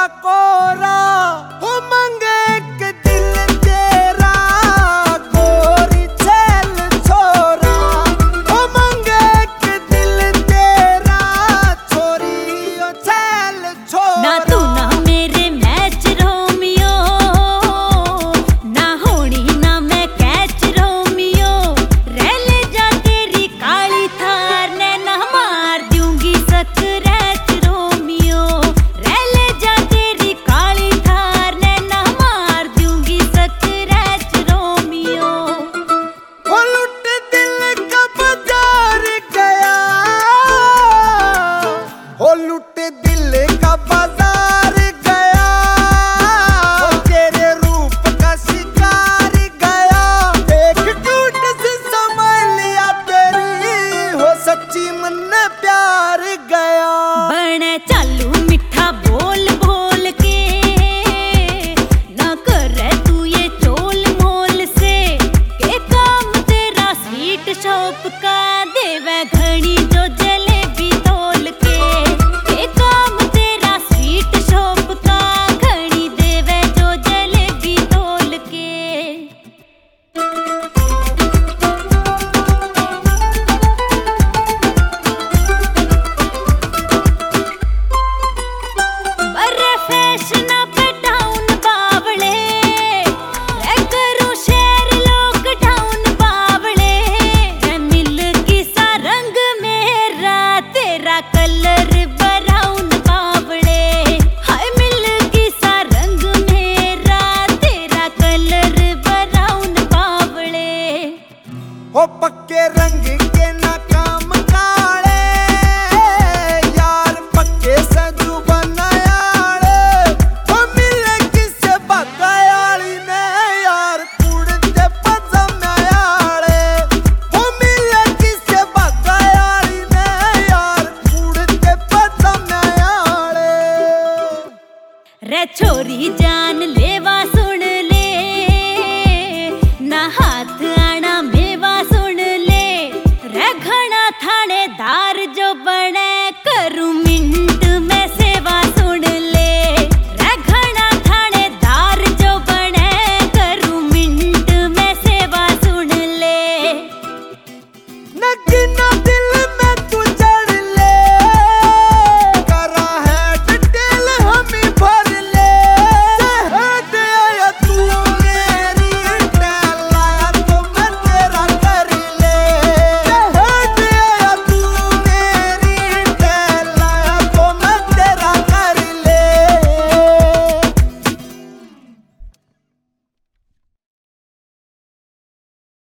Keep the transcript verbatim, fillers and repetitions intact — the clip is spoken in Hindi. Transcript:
कोरा कोरा हो मंगे एक दिल तेरा गोरी चल छोरा हो मंगे एक दिल तेरा छोरी ओ चल छोरा। ना तू ना मेरे मैच रोमियो ना होनी ना मैं कैच रोमियो रह ले जा तेरी काली थार ने ना मार दूंगी सकरैच रोमियो रह ले जा तेरी काली थार ने ना मार दूंगी सकरैच रोमियो। वो लुट दिल का बाजार गया वो लुट दिल का बाजार गया वो तेरे रूप का शिकार गया एक टूट से समझ लिया तेरी हो सच्ची मन ने प्यार गया। बने चालू मिठा बोल बोल के ना कर तू ये चोल मोल से के काम तेरा स्वीट शॉप का देवे घड़ी जो जलेबी तोल के के काम तेरा स्वीट शॉप का घड़ी देवे जो जलेबी तोल के। बरे फैशन पे डाउन बावले रे करूं शेर लॉकडाउन बावले रे मिल किसा रंग मेरा तेरा कलर ब्राउन बावले हाय मिल किसा रंग मेरा तेरा कलर ब्राउन बावले। हो पक्के रंग के ना काम काले यार पक्के सजू बनायाले हो मिले किसे बगायाली ने यार कुड़ते पजम्याले हो मिले किसे बगायाली ने यार कुड़ते पजम्याले। रे छोरी जान लेवा